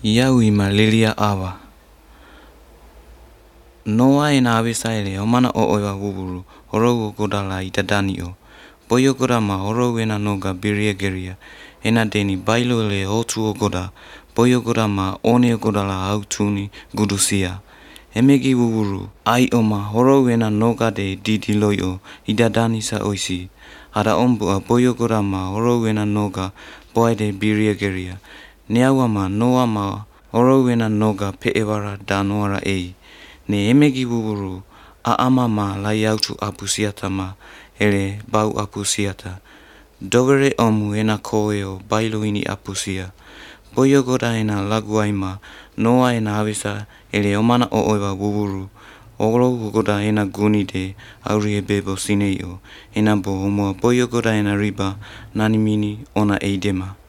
Yawi Malilia Awa Noa ina abisaile omana oiwa wuburu horogo godala itadanio boyo godama horo wena noga biria geria ena deni bailo le otu goda boyo godama one godala autuni gudusia emegi wuburu ai oma horo wena noga de didi loyo idadani sa oisi ada ombu boyo godama horo wena noga boy de biria geria Neawama noa ma horo wena noga peevara danoara ne emegi wuburu ama ma la yautu apusiata ma ele bau apusiata dogere omu ena koeo bailo ini apusia boyo goda ena laguaima noa ena avisa ele omana oiwa wuburu Oro goda ena guni de aurie bebo sineio ena bo homo boyo goda ena riba nanimini ona eidema